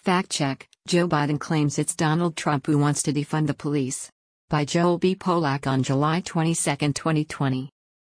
Fact check: Joe Biden claims it's Donald Trump who wants to defund the police. By Joel B. Polak on July 22, 2020.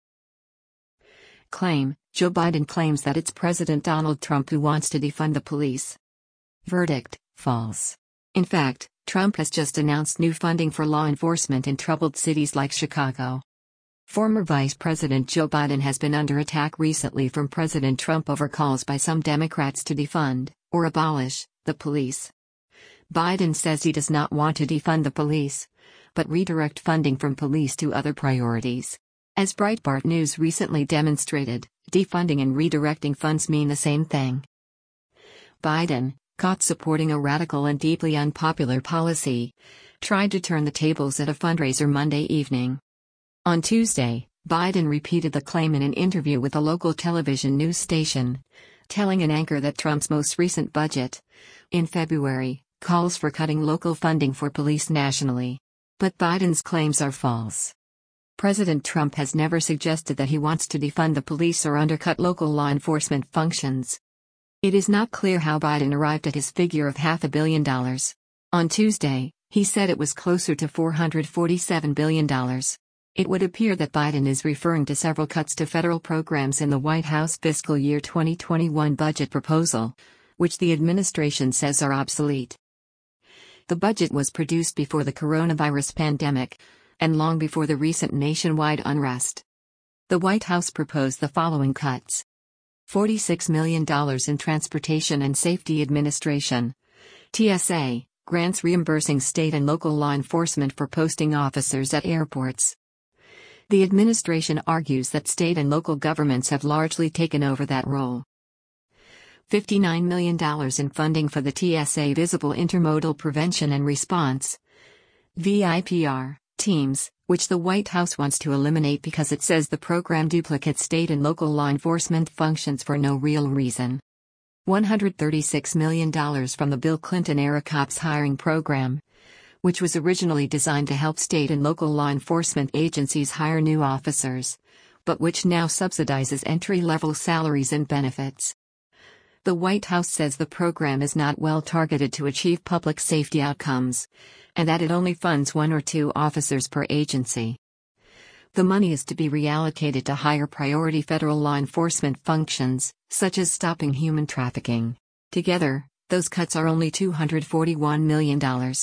Claim: Joe Biden claims that it's President Donald Trump who wants to defund the police. Verdict: false. In fact, Trump has just announced new funding for law enforcement in troubled cities like Chicago. Former Vice President Joe Biden has been under attack recently from President Trump over calls by some Democrats to defund, or abolish, the police. Biden says he does not want to defund the police, but redirect funding from police to other priorities. As Breitbart News recently demonstrated, defunding and redirecting funds mean the same thing. Biden, caught supporting a radical and deeply unpopular policy, tried to turn the tables at a fundraiser Monday evening. On Tuesday, Biden repeated the claim in an interview with a local television news station, telling an anchor that Trump's most recent budget, in February, calls for cutting local funding for police nationally. But Biden's claims are false. President Trump has never suggested that he wants to defund the police or undercut local law enforcement functions. It is not clear how Biden arrived at his figure of $500 million. On Tuesday, he said it was closer to $447 billion. It would appear that Biden is referring to several cuts to federal programs in the White House fiscal year 2021 budget proposal, which the administration says are obsolete. The budget was produced before the coronavirus pandemic, and long before the recent nationwide unrest. The White House proposed the following cuts: $46 million in Transportation and Safety Administration, TSA, grants reimbursing state and local law enforcement for posting officers at airports. The administration argues that state and local governments have largely taken over that role. $59 million in funding for the TSA Visible Intermodal Prevention and Response, VIPR, teams, which the White House wants to eliminate because it says the program duplicates state and local law enforcement functions for no real reason. $136 million from the Bill Clinton-era COPS hiring program, which was originally designed to help state and local law enforcement agencies hire new officers, but which now subsidizes entry-level salaries and benefits. The White House says the program is not well targeted to achieve public safety outcomes, and that it only funds 1 or 2 officers per agency. The money is to be reallocated to higher priority federal law enforcement functions, such as stopping human trafficking. Together, those cuts are only $241 million.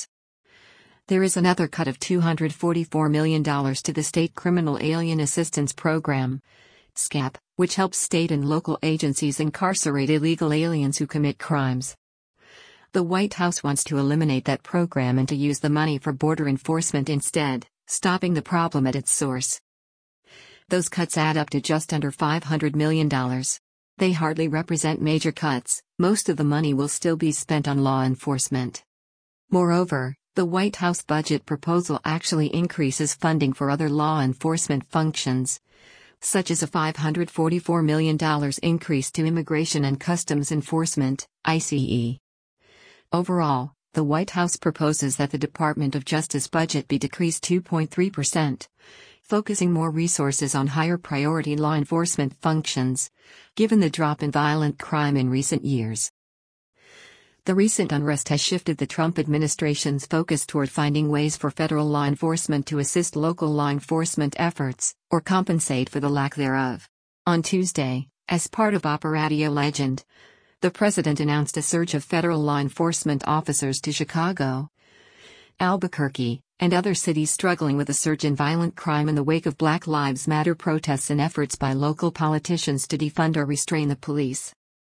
There is another cut of $244 million to the State Criminal Alien Assistance Program, SCAP, which helps state and local agencies incarcerate illegal aliens who commit crimes. The White House wants to eliminate that program and to use the money for border enforcement instead, stopping the problem at its source. Those cuts add up to just under $500 million. They hardly represent major cuts. Most of the money will still be spent on law enforcement. Moreover, the White House budget proposal actually increases funding for other law enforcement functions, such as a $544 million increase to Immigration and Customs Enforcement, ICE. Overall, the White House proposes that the Department of Justice budget be decreased 2.3%, focusing more resources on higher priority law enforcement functions, given the drop in violent crime in recent years. The recent unrest has shifted the Trump administration's focus toward finding ways for federal law enforcement to assist local law enforcement efforts, or compensate for the lack thereof. On Tuesday, as part of Operatio Legend, the president announced a surge of federal law enforcement officers to Chicago, Albuquerque, and other cities struggling with a surge in violent crime in the wake of Black Lives Matter protests and efforts by local politicians to defund or restrain the police.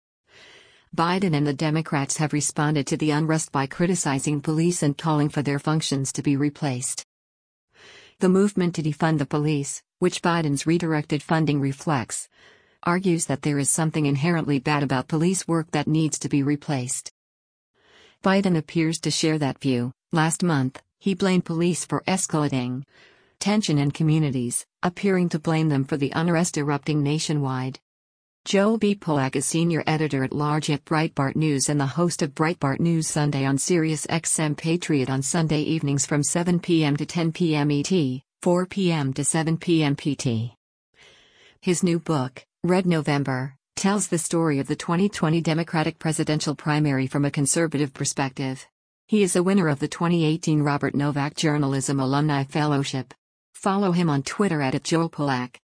Biden and the Democrats have responded to the unrest by criticizing police and calling for their functions to be replaced. The movement to defund the police, which Biden's redirected funding reflects, argues that there is something inherently bad about police work that needs to be replaced. Biden appears to share that view. Last month, he blamed police for escalating tension in communities, appearing to blame them for the unrest erupting nationwide. Joel B. Polak is senior editor-at-large at Breitbart News and the host of Breitbart News Sunday on Sirius XM Patriot on Sunday evenings from 7 p.m. to 10 p.m. ET, 4 p.m. to 7 p.m. PT. His new book, Red November, tells the story of the 2020 Democratic presidential primary from a conservative perspective. He is a winner of the 2018 Robert Novak Journalism Alumni Fellowship. Follow him on Twitter @JoelPolak.